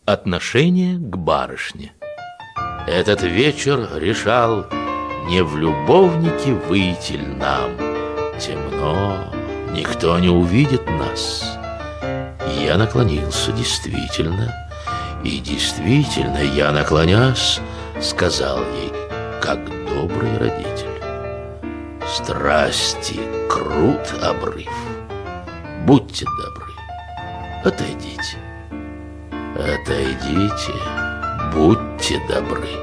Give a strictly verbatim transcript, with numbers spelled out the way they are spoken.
Отношение к барышне. Этот вечер решал, не в любовнике выйти ль нам. Темно, никто не увидит нас. Я наклонился действительно, и действительно я, наклонясь, сказал ей, как добрый родитель: страсти крут обрыв, будьте добры, отойдите. Отойдите, будьте добры.